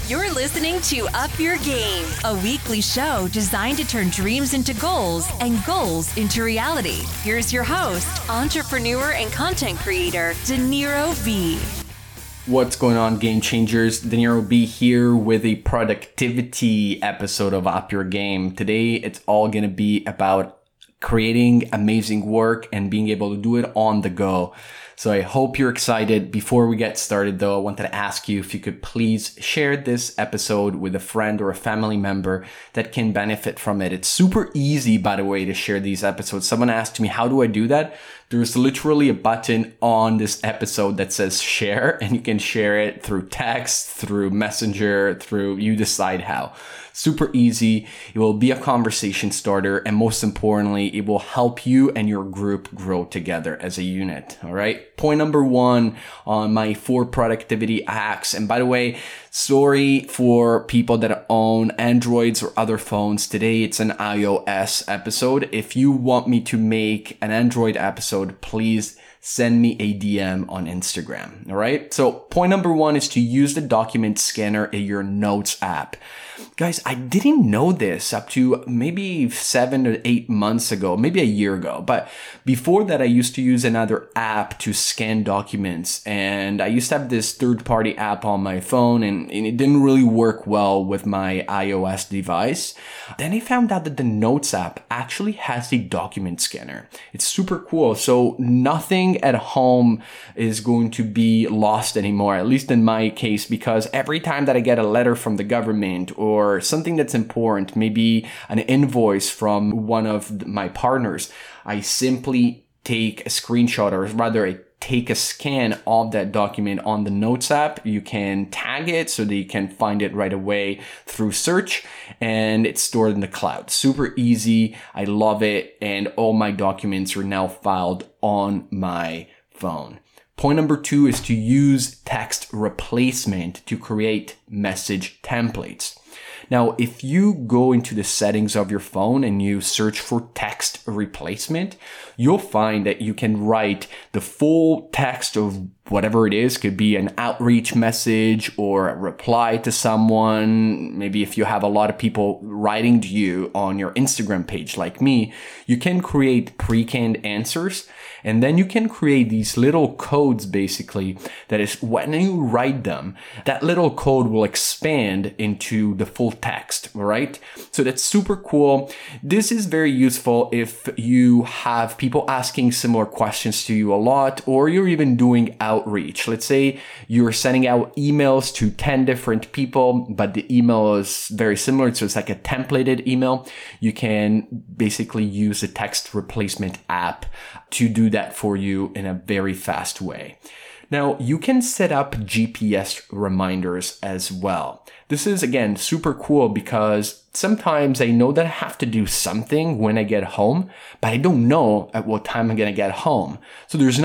You're listening to Up Your Game, a weekly show designed to turn dreams into goals and goals into reality. Here's your host, entrepreneur and content creator, Dinero B. What's going on, game changers? Dinero B here with a productivity episode of Up Your Game. Today, it's all going to be about creating amazing work and being able to do it on the go. So I hope you're excited. Before we get started though, I wanted to ask you if you could please share this episode with a friend or a family member that can benefit from it. It's super easy, by the way, to share these episodes. Someone asked me, how do I do that? There's literally a button on this episode that says share, and you can share it through text, through Messenger, you decide how. Super easy. It will be a conversation starter, and most importantly, it will help you and your group grow together as a unit. All right. Point number 1 on my 4 productivity hacks. And by the way, sorry for people that own Androids or other phones. Today, it's an iOS episode. If you want me to make an Android episode, please send me a DM on Instagram. All right. So point number 1 is to use the document scanner in your Notes app. Guys, I didn't know this up to maybe 7 or 8 months ago, maybe a year ago. But before that, I used to use another app to scan documents. And I used to have this third-party app on my phone, and it didn't really work well with my iOS device. Then I found out that the Notes app actually has a document scanner. It's super cool. So nothing at home is going to be lost anymore, at least in my case, because every time that I get a letter from the government or something that's important, maybe an invoice from one of my partners, I simply take a screenshot, or rather I take a scan of that document on the Notes app. You can tag it so that you can find it right away through search, and it's stored in the cloud. Super easy. I love it. And all my documents are now filed on my phone. Point number 2 is to use text replacement to create message templates. Now, if you go into the settings of your phone and you search for text replacement, you'll find that you can write the full text of whatever it is. Could be an outreach message or a reply to someone. Maybe if you have a lot of people writing to you on your Instagram page like me, you can create pre-canned answers. And then you can create these little codes, basically, that is when you write them, that little code will expand into the full text, right? So that's super cool. This is very useful if you have people asking similar questions to you a lot, or you're even doing outreach. Let's say you're sending out emails to 10 different people, but the email is very similar. So it's like a templated email. You can basically use the text replacement app to do that for you in a very fast way. Now, you can set up GPS reminders as well. This is, again, super cool because sometimes I know that I have to do something when I get home, but I don't know at what time I'm going to get home. So there's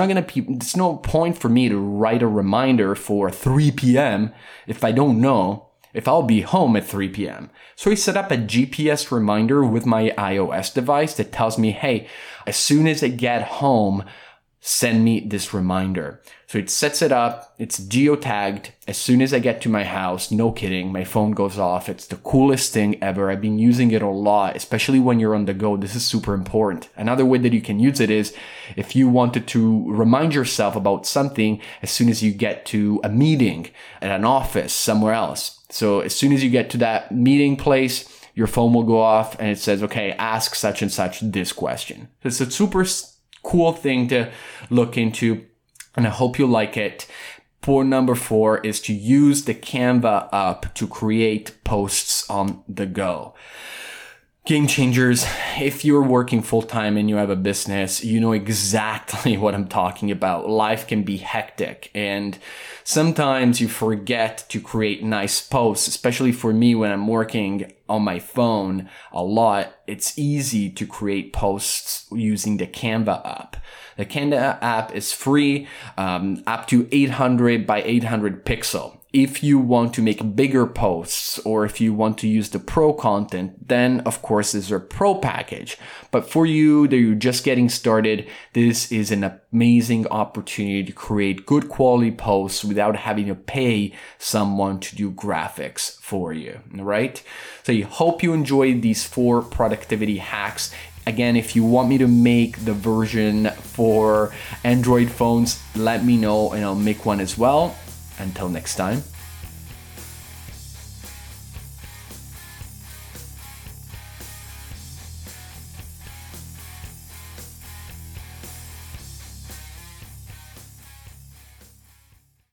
no point for me to write a reminder for 3 p.m. if I don't know if I'll be home at 3 p.m. So I set up a GPS reminder with my iOS device that tells me, hey, as soon as I get home, send me this reminder. So it sets it up. It's geotagged. As soon as I get to my house, no kidding, my phone goes off. It's the coolest thing ever. I've been using it a lot, especially when you're on the go. This is super important. Another way that you can use it is if you wanted to remind yourself about something as soon as you get to a meeting at an office somewhere else. So as soon as you get to that meeting place, your phone will go off and it says, okay, ask such and such this question. So it's a super cool thing to look into, and I hope you like it. Point number 4 is to use the Canva app to create posts on the go. Game changers, if you're working full-time and you have a business, you know exactly what I'm talking about. Life can be hectic, and sometimes you forget to create nice posts, especially for me when I'm working on my phone a lot. It's easy to create posts using the Canva app. The Canva app is free, up to 800 by 800 pixel. If you want to make bigger posts or if you want to use the pro content, then of course there's a pro package. But for you that you're just getting started, this is an amazing opportunity to create good quality posts without having to pay someone to do graphics for you, right? So I hope you enjoyed these 4 productivity hacks. Again, if you want me to make the version for Android phones, let me know and I'll make one as well. Until next time.